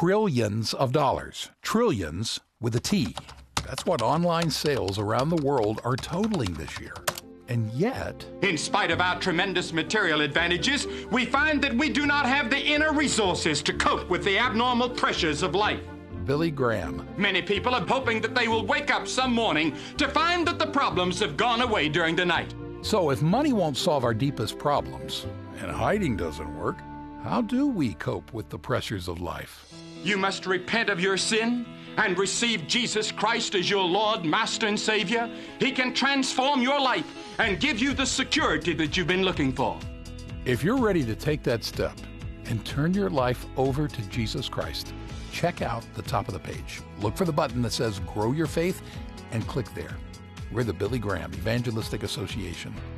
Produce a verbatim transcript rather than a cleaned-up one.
trillions of dollars. Trillions with a T. That's what online sales around the world are totaling this year. And yet, in spite of our tremendous material advantages, we find that we do not have the inner resources to cope with the abnormal pressures of life. Billy Graham. Many people are hoping that they will wake up some morning to find that the problems have gone away during the night. So if money won't solve our deepest problems, and hiding doesn't work, how do we cope with the pressures of life? You must repent of your sin and receive Jesus Christ as your Lord, Master, and Savior. He can transform your life and give you the security that you've been looking for. If you're ready to take that step and turn your life over to Jesus Christ, check out the top of the page. Look for the button that says Grow Your Faith and click there. We're the Billy Graham Evangelistic Association.